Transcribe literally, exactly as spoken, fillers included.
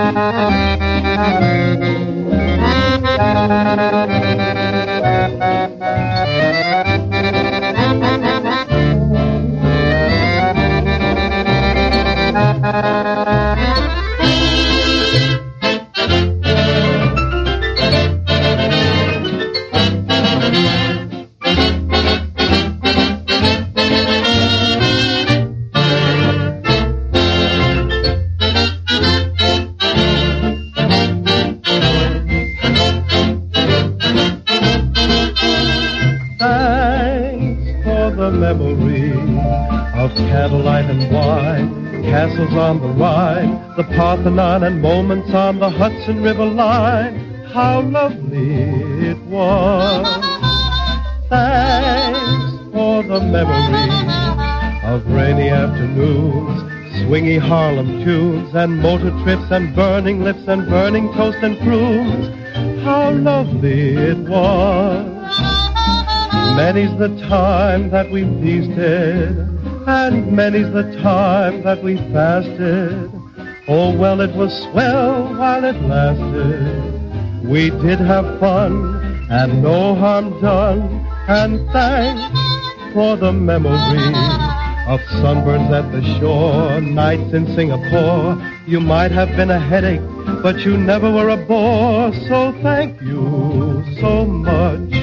Memory of candlelight and wine, castles on the Rhine, the Parthenon, and moments on the Hudson River line. How lovely it was. Thanks for the memory of rainy afternoons, swingy Harlem tunes, and motor trips, and burning lips, and burning toast and prunes. How lovely it was. Many's the time that we feasted, and many's the time that we fasted. Oh, well, it was swell while it lasted. We did have fun, and no harm done, and thanks for the memory of sunburns at the shore, nights in Singapore. You might have been a headache, but you never were a bore. So thank you so much